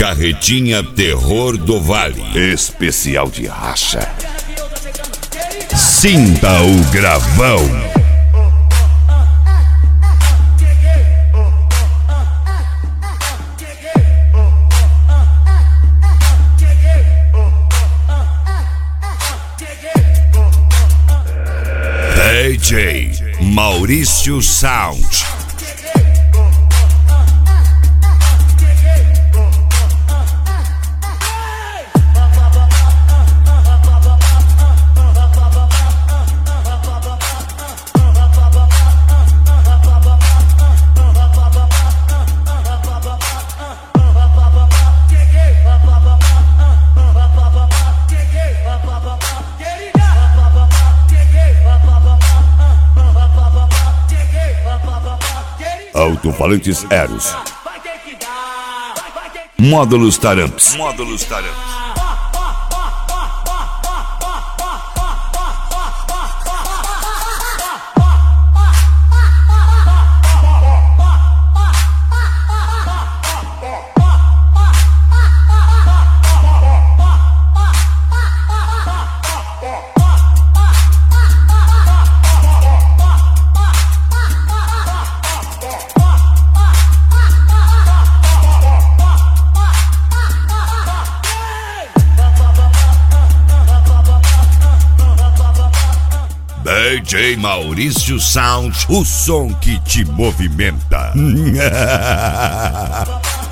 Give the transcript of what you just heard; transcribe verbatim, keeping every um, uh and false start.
Carretinha Terror do Vale. Especial de racha. Sinta o gravão. D J Maurício Sound. Alto-falantes Eros. Módulos Taramps. Módulos Taramps. D J Maurício Sound, o som que te movimenta.